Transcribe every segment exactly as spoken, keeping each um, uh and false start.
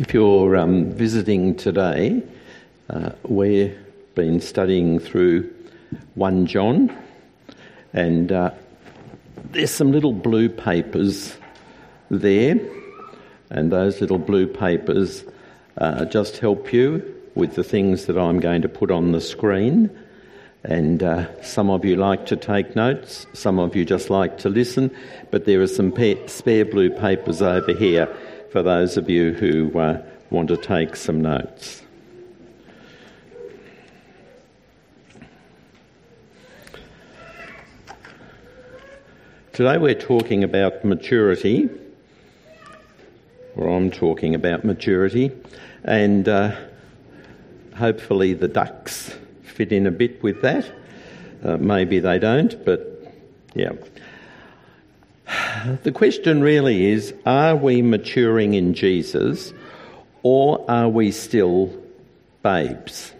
If you're um, visiting today, uh, we've been studying through First John, and uh, there's some little blue papers there, and those little blue papers uh, just help you with the things that I'm going to put on the screen. And uh, some of you like to take notes, some of you just like to listen, but there are some pa- spare blue papers over here for those of you who uh, want to take some notes. Today we're talking about maturity, or I'm talking about maturity, and uh, hopefully the ducks fit in a bit with that. Uh, maybe they don't, but yeah. The question really is, are we maturing in Jesus, or are we still babes?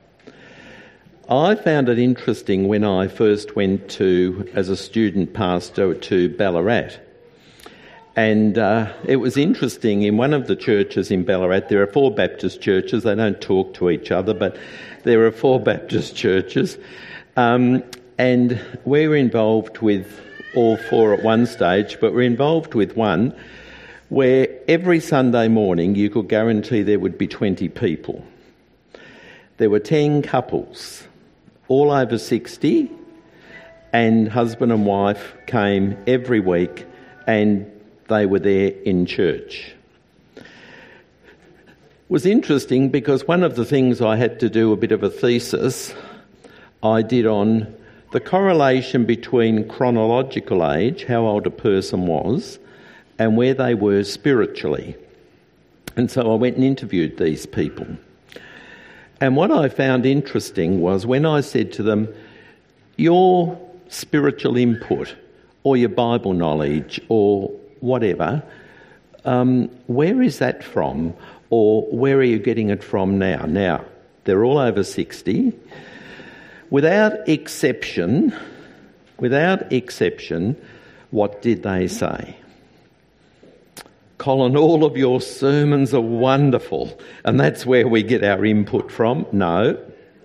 I found it interesting when I first went to, as a student pastor, to Ballarat. And uh, it was interesting, in one of the churches in Ballarat, there are four Baptist churches, they don't talk to each other, but there are four Baptist churches. Um, and we were involved with all four at one stage, but we're involved with one where every Sunday morning you could guarantee there would be twenty people. There were ten couples, all over sixty, and husband and wife came every week and they were there in church. It was interesting because one of the things I had to do a bit of a thesis I did on the correlation between chronological age, how old a person was, and where they were spiritually. And so I went and interviewed these people. And what I found interesting was when I said to them, your spiritual input or your Bible knowledge or whatever, um, where is that from, or where are you getting it from now? Now, they're all over sixty. Without exception, without exception, what did they say? Colin, all of your sermons are wonderful, and that's where we get our input from. No.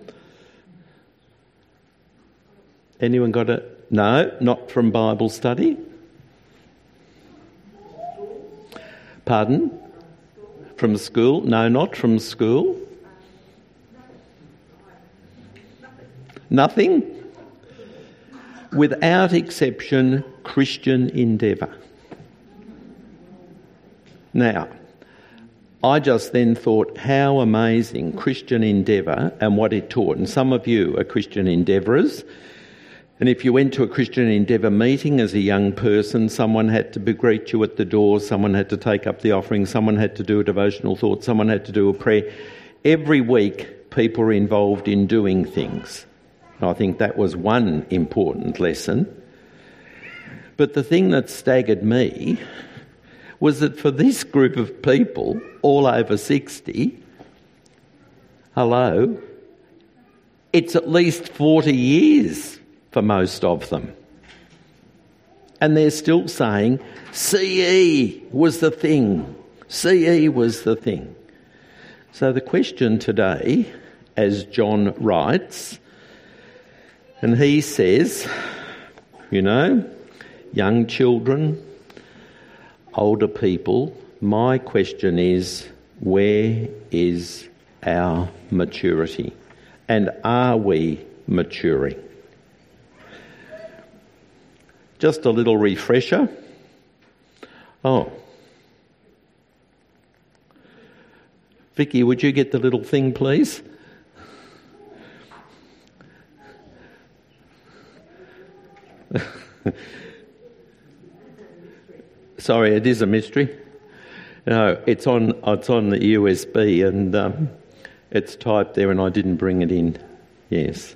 Anyone got it? No, not from Bible study. Pardon? From school? No, not from school. Nothing? Without exception, Christian endeavour. Now, I just then thought how amazing Christian endeavour and what it taught. And some of you are Christian endeavourers. And if you went to a Christian endeavour meeting as a young person, someone had to greet you at the door, someone had to take up the offering, someone had to do a devotional thought, someone had to do a prayer. Every week, people were involved in doing things. I think that was one important lesson. But the thing that staggered me was that for this group of people, all over sixty, hello, it's at least forty years for most of them. And they're still saying, C E was the thing. C E was the thing. So the question today, as John writes, and he says, you know, young children, older people, my question is, where is our maturity? And are we maturing? Just a little refresher. Oh. Vicky, would you get the little thing, please? Sorry, it is a mystery. No, it's on it's on the U S B and um, it's typed there and I didn't bring it in. Yes.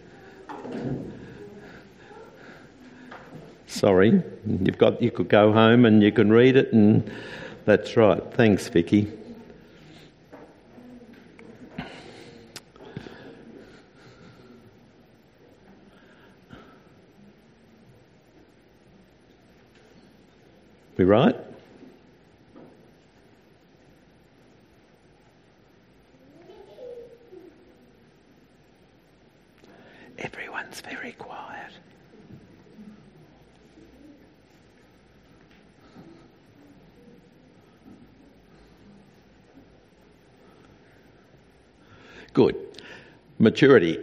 Sorry. You've got you could go home and you can read it, and that's right. Thanks, Vicky. We right? it's very quiet. Good. Maturity.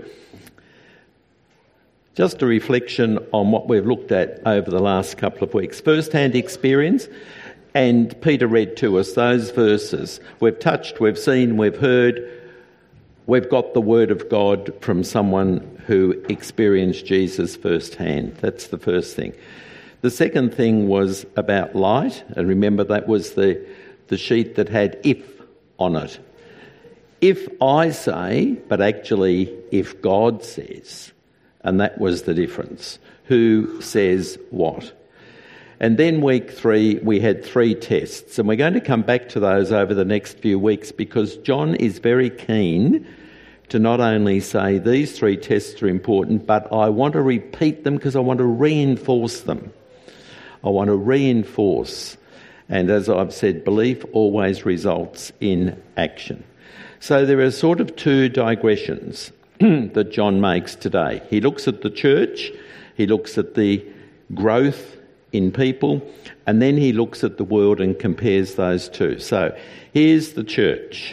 Just a reflection on what we've looked at over the last couple of weeks. First-hand experience, and Peter read to us those verses. We've touched, we've seen, we've heard. We've got the word of God from someone who experienced Jesus firsthand. That's the first thing. The second thing was about light, and remember that was the, the sheet that had if on it. If I say, but actually if God says, and that was the difference. Who says what? And then week three, we had three tests, and we're going to come back to those over the next few weeks because John is very keen to not only say these three tests are important, but I want to repeat them because I want to reinforce them. I want to reinforce. And as I've said, belief always results in action. So there are sort of two digressions that John makes today. He looks at the church, he looks at the growth in people, and then he looks at the world and compares those two. So here's the church.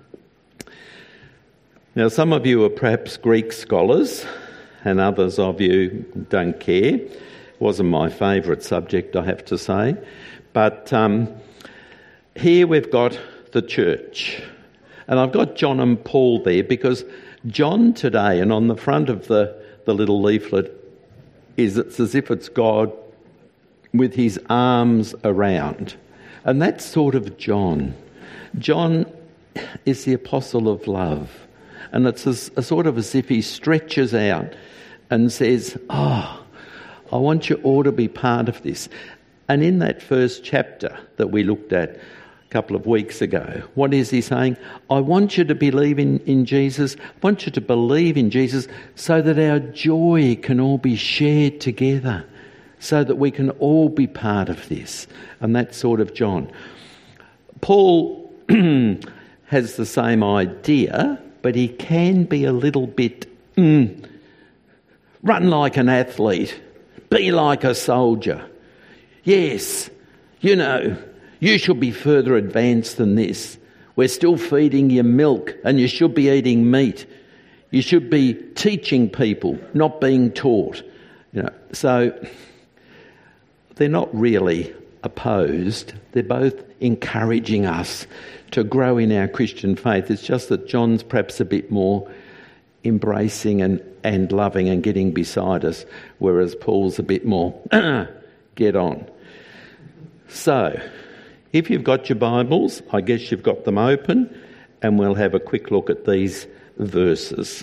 Now some of you are perhaps Greek scholars and others of you don't care. It wasn't my favourite subject, I have to say. But um, here we've got the church. And I've got John and Paul there because John today, and on the front of the, the little leaflet, is it's as if it's God with his arms around. And that's sort of John. John is the apostle of love. And it's as, a sort of as if he stretches out and says, oh, I want you all to be part of this. And in that first chapter that we looked at a couple of weeks ago, what is he saying? I want you to believe in, in Jesus. I want you to believe in Jesus so that our joy can all be shared together, so that we can all be part of this. And that's sort of John. Paul has the same idea, but he can be a little bit, mm, run like an athlete, be like a soldier. Yes, you know, you should be further advanced than this. We're still feeding you milk and you should be eating meat. You should be teaching people, not being taught. You know, so they're not really opposed. They're both encouraging us to grow in our Christian faith. It's just that John's perhaps a bit more embracing and, and loving and getting beside us, whereas Paul's a bit more get on. So, if you've got your Bibles, I guess you've got them open, and we'll have a quick look at these verses.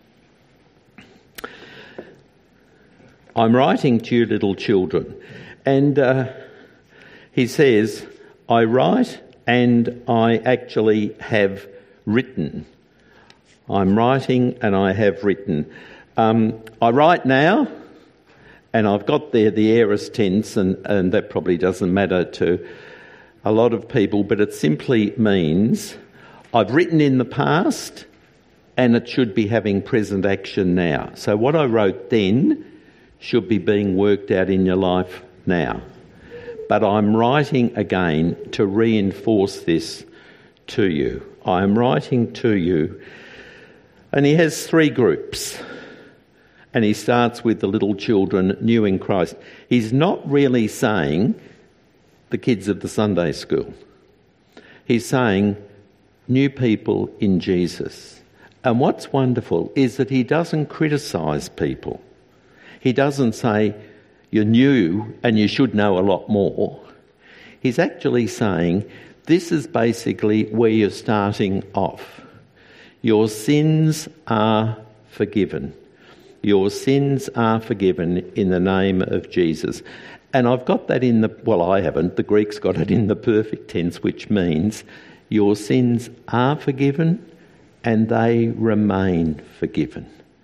I'm writing to you, little children, and uh, he says, I write and I actually have written. I'm writing and I have written. Um, I write now, and I've got there the aorist tense, and, and that probably doesn't matter to a lot of people, but it simply means I've written in the past and it should be having present action now. So what I wrote then should be being worked out in your life now. But I'm writing again to reinforce this to you. I am writing to you. And he has three groups. And he starts with the little children new in Christ. He's not really saying the kids of the Sunday school. He's saying new people in Jesus. And what's wonderful is that he doesn't criticise people. He doesn't say, you're new and you should know a lot more. He's actually saying, this is basically where you're starting off. Your sins are forgiven. Your sins are forgiven in the name of Jesus. And I've got that in the, well, I haven't, the Greek's got it in the perfect tense, which means your sins are forgiven and they remain forgiven.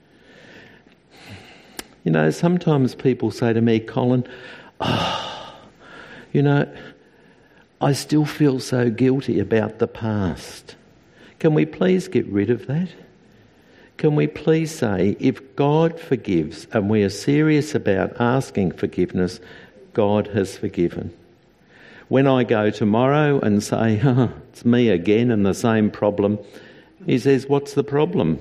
You know, sometimes people say to me, Colin, oh, you know, I still feel so guilty about the past. Can we please get rid of that? can we please say, if God forgives and we are serious about asking forgiveness, God has forgiven. When I go tomorrow and say, oh, it's me again and the same problem, he says, what's the problem?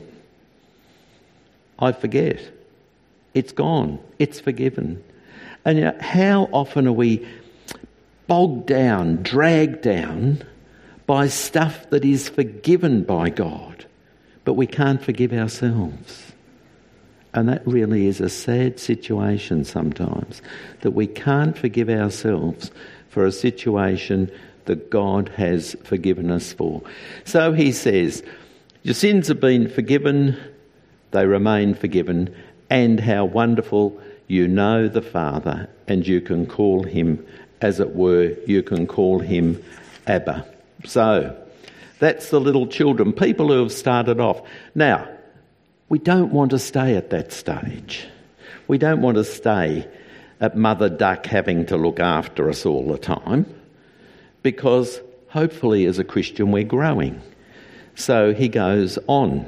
I forget. It's gone. It's forgiven. And you know, how often are we bogged down, dragged down by stuff that is forgiven by God, but we can't forgive ourselves? And that really is a sad situation sometimes, that we can't forgive ourselves for a situation that God has forgiven us for. So he says, your sins have been forgiven, they remain forgiven, and how wonderful you know the Father, and you can call him, as it were, you can call him Abba. So, that's the little children, people who have started off. Now, we don't want to stay at that stage. We don't want to stay at Mother Duck having to look after us all the time, because hopefully as a Christian we're growing. So he goes on.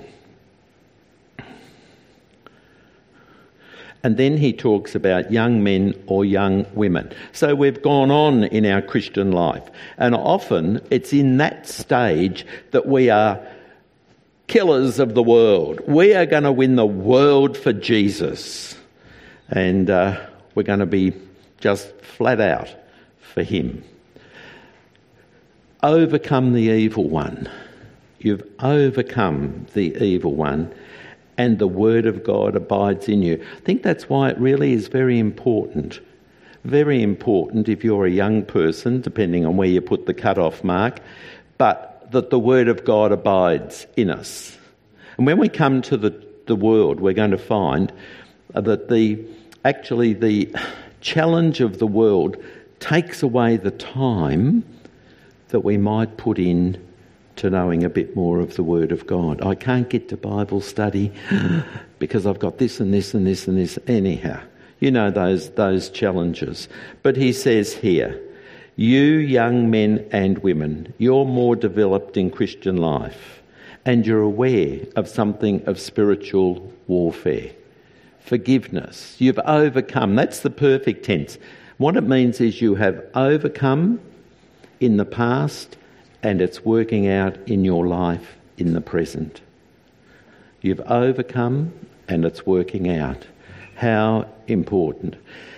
And then he talks about young men or young women. So we've gone on in our Christian life. And often it's in that stage that we are killers of the world. We are going to win the world for Jesus. And uh, we're going to be just flat out for him. Overcome the evil one. You've overcome the evil one, and the word of God abides in you. I think that's why it really is very important. Very important if you're a young person, depending on where you put the cut-off mark, but that the word of God abides in us. And when we come to the, the world, we're going to find that the actually the challenge of the world takes away the time that we might put in to knowing a bit more of the Word of God. I can't get to Bible study because I've got this and this and this and this. Anyhow, you know those those challenges. But he says here, you young men and women, you're more developed in Christian life and you're aware of something of spiritual warfare. Forgiveness. You've overcome. That's the perfect tense. What it means is you have overcome in the past, and it's working out in your life in the present. You've overcome and it's working out. How important.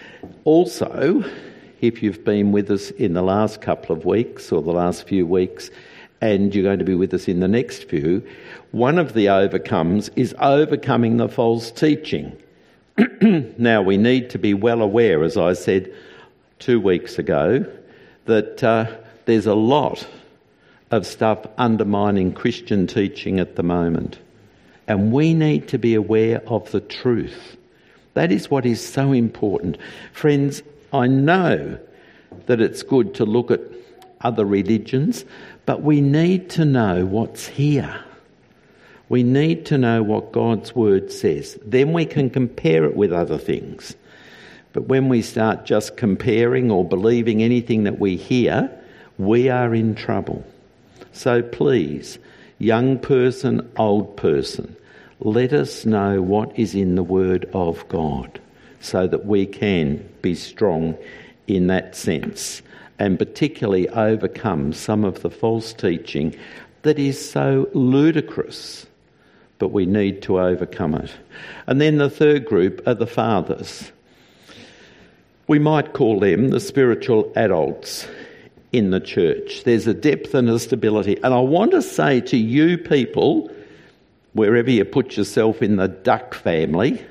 Also, if you've been with us in the last couple of weeks or the last few weeks, and you're going to be with us in the next few, one of the overcomes is overcoming the false teaching. Now, we need to be well aware, as I said two weeks ago, that uh, there's a lot of stuff undermining Christian teaching at the moment. And we need to be aware of the truth. That is what is so important. Friends, I know that it's good to look at other religions, but we need to know what's here. We need to know what God's word says. Then we can compare it with other things. But when we start just comparing or believing anything that we hear, we are in trouble. So please, young person, old person, let us know what is in the Word of God so that we can be strong in that sense and particularly overcome some of the false teaching that is so ludicrous, but we need to overcome it. And then the third group are the fathers. We might call them the spiritual adults in the church. There's a depth and a stability. And I want to say to you people, wherever you put yourself in the duck family,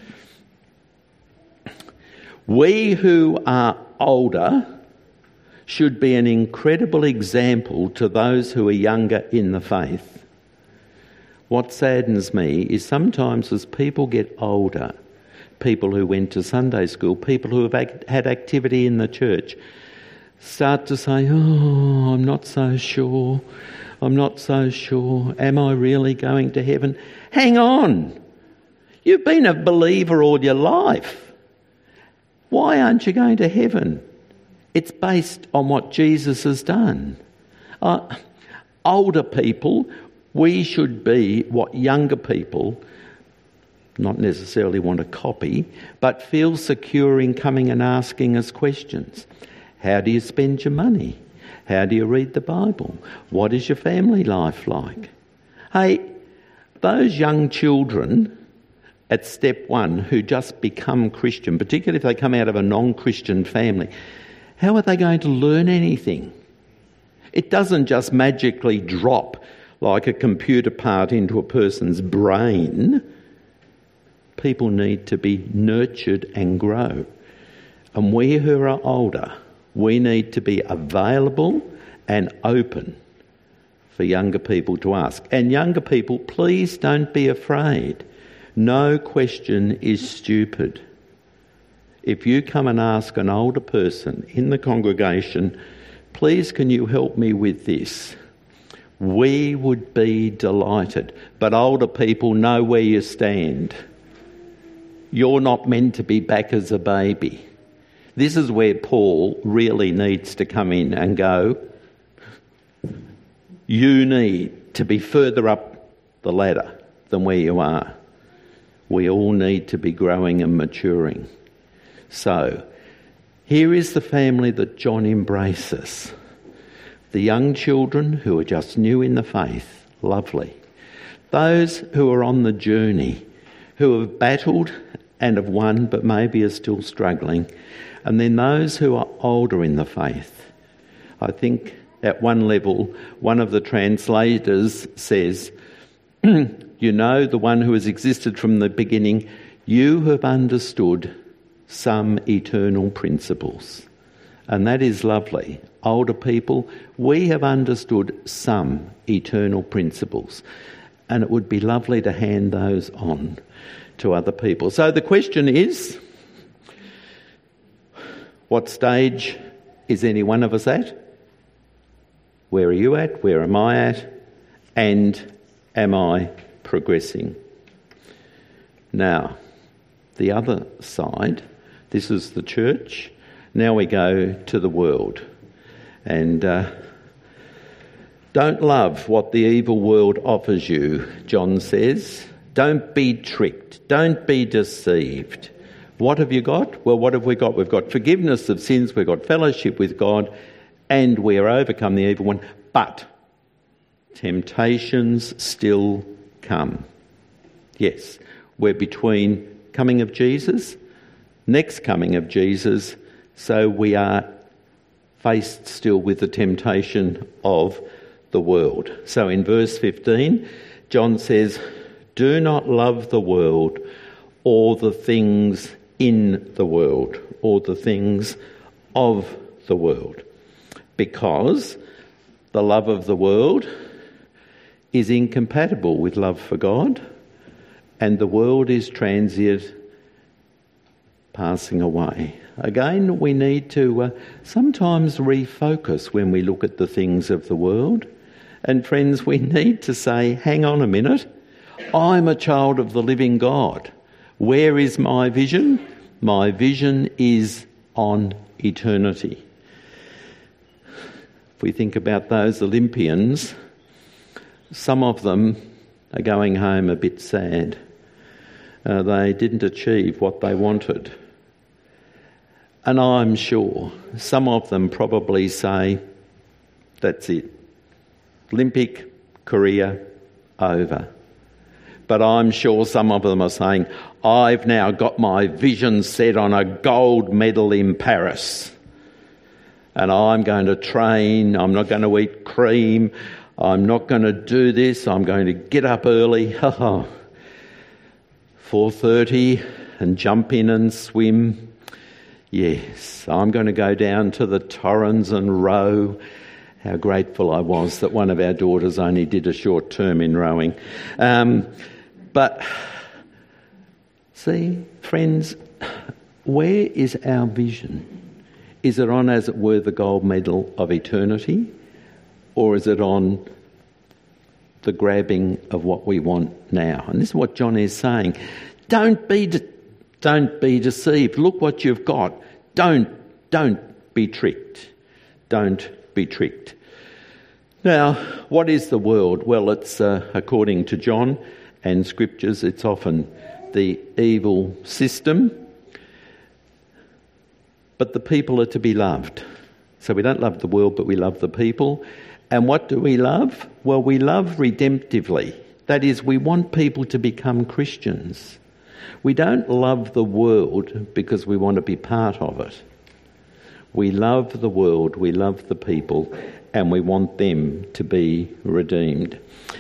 we who are older should be an incredible example to those who are younger in the faith. What saddens me is sometimes as people get older, people who went to Sunday school, people who have had activity in the church, start to say, oh, I'm not so sure, I'm not so sure, am I really going to heaven? Hang on, you've been a believer all your life. Why aren't you going to heaven? It's based on what Jesus has done. Uh, older people, We should be what younger people not necessarily want to copy, but feel secure in coming and asking us questions. How do you spend your money? How do you read the Bible? What is your family life like? Hey, those young children at step one who just become Christian, particularly if they come out of a non-Christian family, how are they going to learn anything? It doesn't just magically drop like a computer part into a person's brain. People need to be nurtured and grow. And we who are older, we need to be available and open for younger people to ask. And younger people, please don't be afraid. No question is stupid. If you come and ask an older person in the congregation, please can you help me with this? We would be delighted. But older people know where you stand. You're not meant to be back as a baby. This is where Paul really needs to come in and go, you need to be further up the ladder than where you are. We all need to be growing and maturing. So, here is the family that John embraces. The young children who are just new in the faith, lovely. Those who are on the journey, who have battled and have won but maybe are still struggling. And then those who are older in the faith. I think at one level, one of the translators says, you know, the one who has existed from the beginning, you have understood some eternal principles. And that is lovely. Older people, we have understood some eternal principles. And it would be lovely to hand those on to other people. So the question is, what stage is any one of us at? Where are you at? Where am I at? And am I progressing? Now, the other side, this is the church. Now we go to the world. And uh, don't love what the evil world offers you, John says. Don't be tricked. Don't be deceived. What have you got? Well, what have we got? We've got forgiveness of sins, we've got fellowship with God, and we are overcome the evil one. But temptations still come. Yes, we're between coming of Jesus, next coming of Jesus, so we are faced still with the temptation of the world. So in verse fifteen, John says, do not love the world or the things in the world or the things of the world, because the love of the world is incompatible with love for God, and the world is transient, passing away. Again, we need to uh, sometimes refocus when we look at the things of the world. And friends, we need to say, hang on a minute, I'm a child of the living God. Where is my vision? My vision is on eternity. If we think about those Olympians, some of them are going home a bit sad. Uh, they didn't achieve what they wanted. And I'm sure some of them probably say, that's it. Olympic career over. But I'm sure some of them are saying, I've now got my vision set on a gold medal in Paris. And I'm going to train, I'm not going to eat cream, I'm not going to do this, I'm going to get up early, four thirty, and jump in and swim. Yes, I'm going to go down to the Torrens and row. How grateful I was that one of our daughters only did a short term in rowing. Um, but, see, friends, where is our vision? Is it on, as it were, the gold medal of eternity? Or is it on the grabbing of what we want now? And this is what John is saying. Don't be de- don't be deceived. Look what you've got. Don't, don't be tricked. Don't be tricked. Now, what is the world? Well, it's, uh, according to John and Scriptures, it's often the evil system, but the people are to be loved. So we don't love the world, but we love the people. And what do we love? Well, we love redemptively. That is, we want people to become Christians. We don't love the world because we want to be part of it. We love the world, we love the people, and we want them to be redeemed.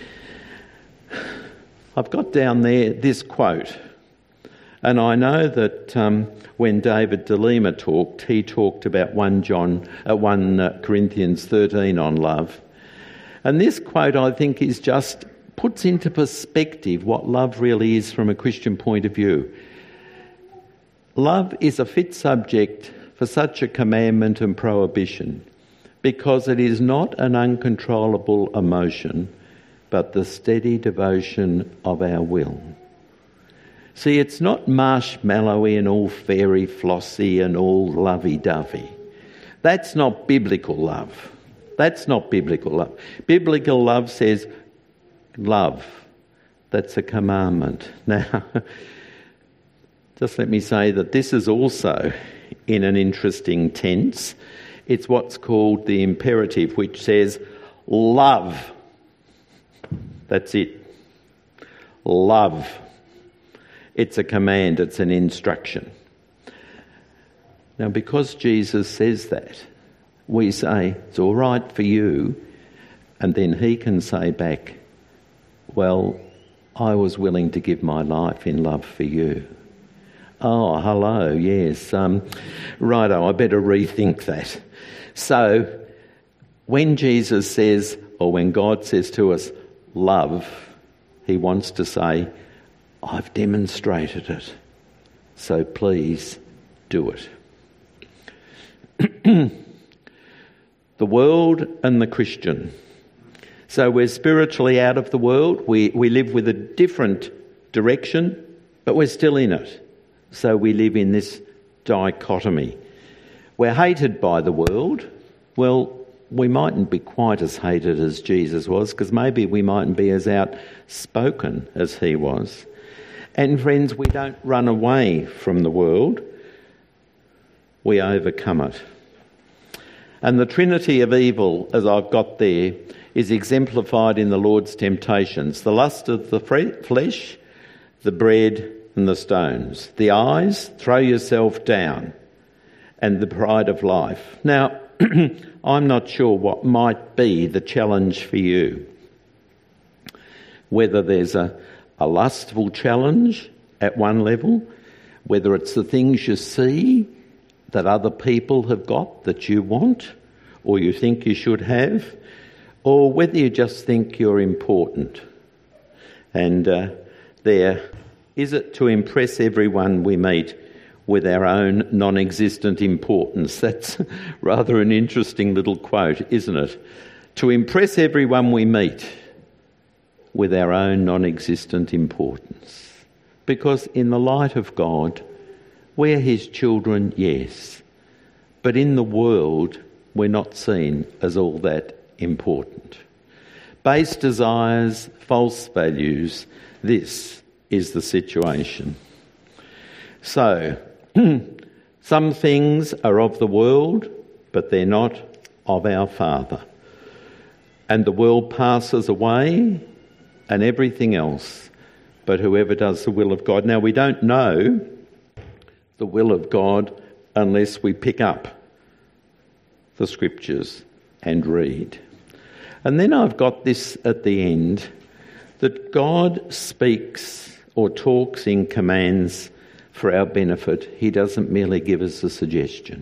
I've got down there this quote, and I know that um, when David DeLima talked, he talked about First John, uh, First Corinthians thirteen on love. And this quote, I think, is just puts into perspective what love really is from a Christian point of view. Love is a fit subject for such a commandment and prohibition, because it is not an uncontrollable emotion, but the steady devotion of our will. See, it's not marshmallowy and all fairy flossy and all lovey-dovey. That's not biblical love. That's not biblical love. Biblical love says, love. That's a commandment. Now, just let me say that this is also in an interesting tense. It's what's called the imperative, which says, love. That's it. Love. It's a command, it's an instruction. Now, because Jesus says that, we say, it's all right for you, and then he can say back, well, I was willing to give my life in love for you. Oh, hello, yes. Um, righto, I better rethink that. So, when Jesus says, or when God says to us, love, he wants to say, I've demonstrated it, so please do it. The world and the Christian. So we're spiritually out of the world. We, we live with a different direction, but we're still in it. So we live in this dichotomy. We're hated by the world. Well, we mightn't be quite as hated as Jesus was, because maybe we mightn't be as outspoken as he was. And friends, we don't run away from the world. We overcome it. And the trinity of evil, as I've got there, is exemplified in the Lord's temptations. The lust of the flesh, the bread and the stones. The eyes, throw yourself down, and the pride of life. Now, I'm not sure what might be the challenge for you. Whether there's a, a lustful challenge at one level, whether it's the things you see that other people have got that you want or you think you should have, or whether you just think you're important. And uh, there, is it to impress everyone we meet with our own non-existent importance? That's rather an interesting little quote, isn't it? To impress everyone we meet with our own non-existent importance. Because in the light of God, we're his children, yes, but in the world, we're not seen as all that important. Base desires, false values, this is the situation. So, some things are of the world, but they're not of our Father. And the world passes away, and everything else, but whoever does the will of God. Now, we don't know the will of God unless we pick up the Scriptures and read. And then I've got this at the end, that God speaks or talks in commands for our benefit. He doesn't merely give us a suggestion.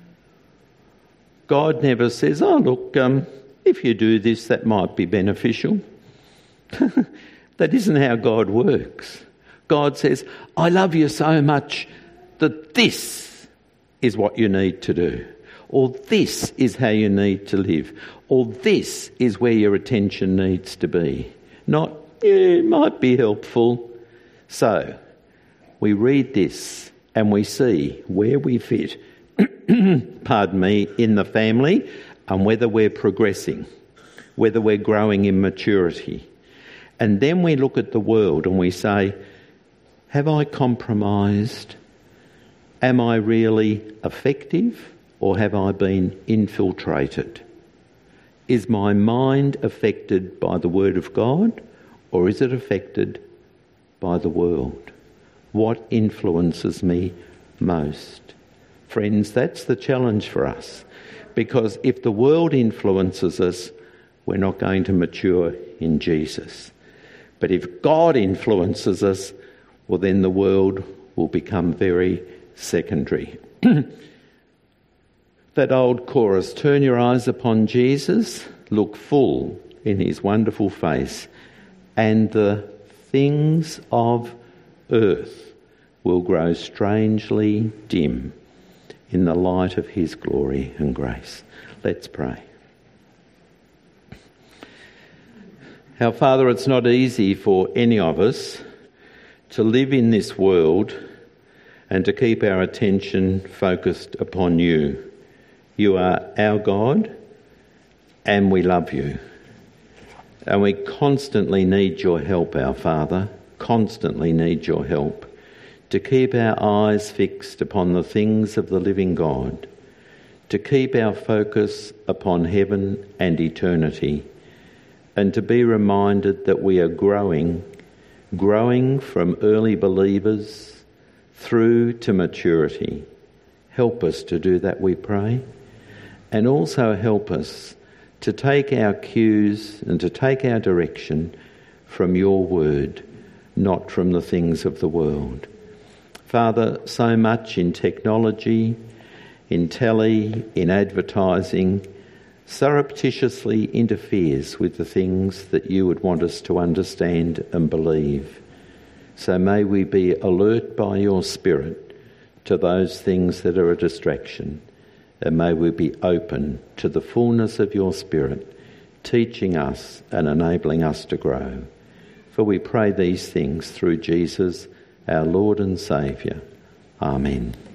God never says, oh, look, um, if you do this, that might be beneficial. That isn't how God works. God says, I love you so much that this is what you need to do. Or this is how you need to live. Or this is where your attention needs to be. Not, yeah, it might be helpful. So, we read this and we see where we fit, pardon me, in the family and whether we're progressing. whether we're growing in maturity. And then we look at the world and we say, have I compromised? Am I really effective, or have I been infiltrated? Is my mind affected by the Word of God, or is it affected by the world? What influences me most? Friends, that's the challenge for us, because if the world influences us, we're not going to mature in Jesus. But if God influences us, well, then the world will become very secondary. That old chorus, turn your eyes upon Jesus, look full in his wonderful face, and the things of earth will grow strangely dim in the light of his glory and grace. Let's pray. Our Father, it's not easy for any of us to live in this world and to keep our attention focused upon you. You are our God, and we love you. And we constantly need your help, our Father, constantly need your help to keep our eyes fixed upon the things of the living God, to keep our focus upon heaven and eternity, and to be reminded that we are growing, growing from early believers through to maturity. Help us to do that, we pray. And also help us to take our cues and to take our direction from your word, not from the things of the world. Father, so much in technology, in telly, in advertising, surreptitiously interferes with the things that you would want us to understand and believe. So may we be alert by your Spirit to those things that are a distraction. And may we be open to the fullness of your Spirit, teaching us and enabling us to grow. For we pray these things through Jesus, our Lord and Saviour. Amen.